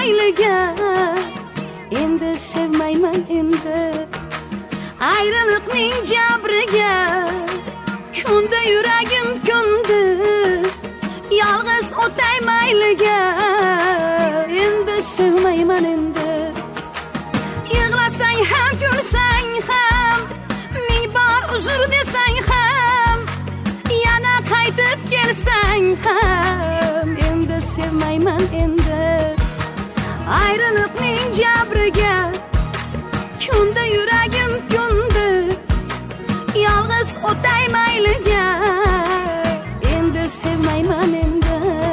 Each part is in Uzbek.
mayliga endi sevmayman endi ayriliqning jabriga kunda yuragim kundi yolg'iz o'tay mayliga endi sevmayman endi yig'lasang ham kulsang ham ming bor uzr desang ham yana qaytib kelsang ham endi sevmayman endi ayriliqning jabriga kunda yuragim kundi yolg'iz o'tay mayliga endi sevmayman endi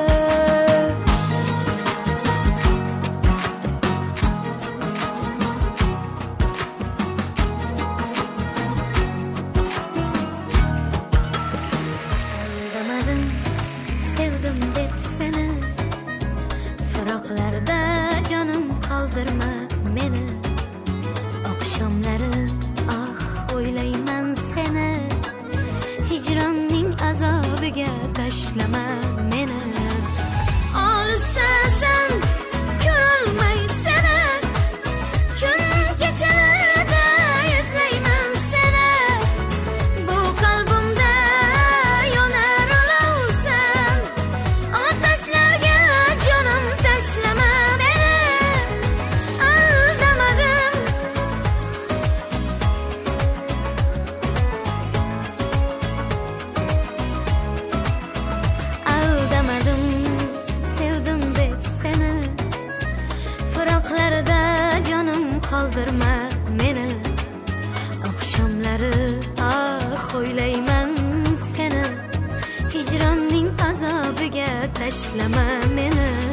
aldamadim sevdim deb seni firoqlarda jonim qoldirma meni oqshomlari o'ylayman seni hijronning azobiga tashlama meni olisdasan ko'rolmay seni kun kechalarda izlayman seni bu qalbimda yonar olovsan otashlarga jonim tashlama meni aldamadim sevdim deb seni firoqlarda jonim qoldirma meni oqshomlari o'ylayman seni hijronning azobiga tashlama meni